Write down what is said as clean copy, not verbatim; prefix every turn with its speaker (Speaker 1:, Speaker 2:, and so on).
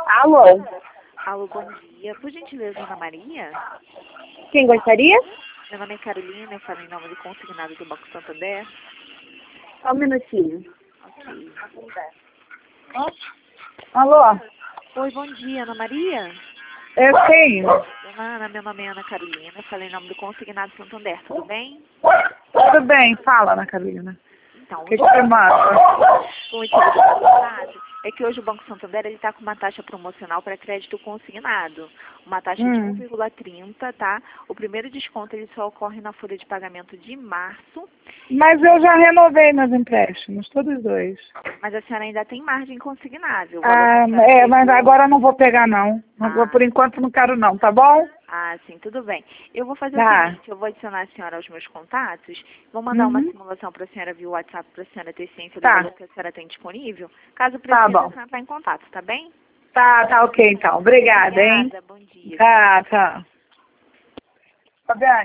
Speaker 1: Alô?
Speaker 2: Alô, bom dia. Por gentileza, Ana Maria?
Speaker 1: Quem gostaria?
Speaker 2: Meu nome é Carolina, eu falo em nome do consignado do Banco Santander.
Speaker 1: Só um minutinho.
Speaker 2: Ok.
Speaker 1: Alô?
Speaker 2: Oi, bom dia, Ana Maria?
Speaker 1: Eu tenho.
Speaker 2: Dona Ana, meu nome é Ana Carolina, eu falo em nome do consignado Santander, tudo bem?
Speaker 1: Tudo bem, fala, Ana Carolina.
Speaker 2: Então,
Speaker 1: Que te manda?
Speaker 2: o motivo do meu contato é que hoje o Banco Santander está com uma taxa promocional para crédito consignado. Uma taxa de 1,30, tá? O primeiro desconto ele só ocorre na folha de pagamento de março,
Speaker 1: Mas eu já renovei meus empréstimos, todos dois.
Speaker 2: mas a senhora ainda tem margem consignável. O valor
Speaker 1: Ah,
Speaker 2: que a senhora
Speaker 1: mas
Speaker 2: pegou-
Speaker 1: agora eu não vou pegar não. Por enquanto não quero não, tá bom?
Speaker 2: Ah, sim, tudo bem. Eu vou fazer o
Speaker 1: Tá.
Speaker 2: seguinte, eu vou adicionar a senhora aos meus contatos, vou mandar uma simulação para a senhora via WhatsApp para a senhora ter ciência do
Speaker 1: Tá.
Speaker 2: valor que a senhora tem disponível. Caso
Speaker 1: Tá
Speaker 2: precise, a
Speaker 1: bom.
Speaker 2: senhora entrar em contato, tá bem?
Speaker 1: Tá ok então. Obrigada, hein?
Speaker 2: Obrigada, bom dia.
Speaker 1: Tá. Fabiane.